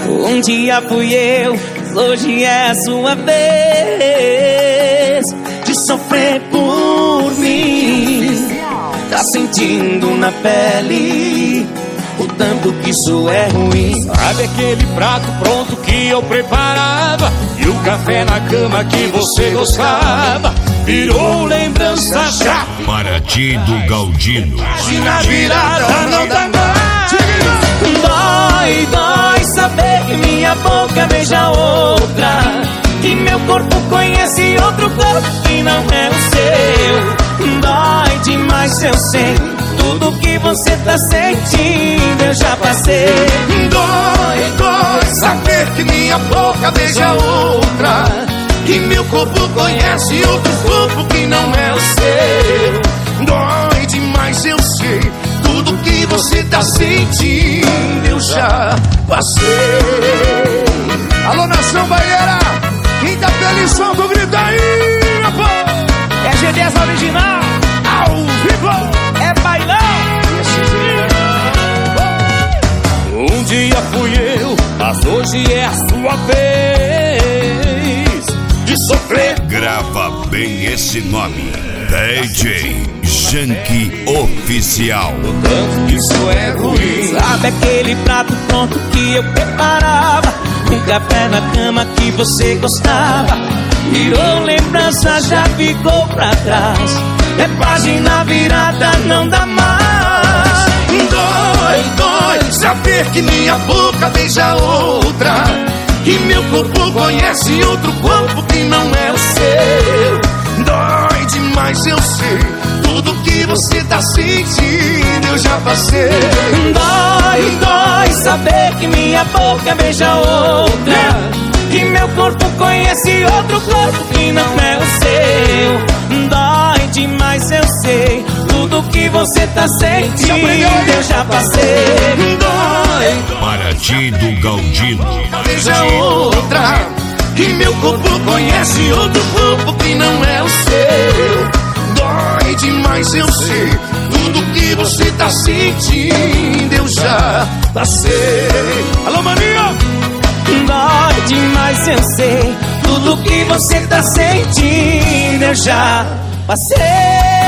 Um dia fui eu, hoje é a sua vez de sofrer por mim. Tá sentindo na pele o tanto que isso é ruim. Sabe aquele prato pronto que eu preparava e o café na cama que você gostava? Virou lembrança já. Paraty do Galdino. Na virada não dá mais. Dói, dói saber que minha boca beija outra, que meu corpo conhece outro corpo que não é o seu. Dói demais, eu sei, tudo que você tá sentindo eu já passei. Dói, dói saber que minha boca beija outra, que meu corpo conhece outro corpo que não é o seu. Dói demais, eu sei, tudo que você tá sentindo eu já passei. Alô, nação baiana, quem tá feliz, solta o grito aí, pô. É G10 original, Ao vivo, é bailão. Um dia fui eu, mas hoje é a sua vez de sofrer. Grava bem esse nome: DJ Janky Oficial. Tanto que isso é ruim. Sabe aquele prato pronto que eu preparava, um café na cama que você gostava? Virou lembrança, já ficou pra trás. É página virada, não dá mais. Dói, dói saber que minha boca beija outra, que meu corpo conhece outro corpo que não é o seu. Dói demais, eu sei, tudo que você tá sentindo eu já passei. Dói, dói saber que minha boca beija outra, que meu corpo conhece outro corpo que não é o seu. Dói demais, eu sei, tudo que você tá sentindo eu já passei. Dói, Paraty do Galdino. beija outra, que meu corpo conhece outro corpo que não é o seu. Dói demais, eu sei, tudo que você tá sentindo eu já passei. alô, maninho. Dói demais, eu sei, tudo que você tá sentindo eu já passei.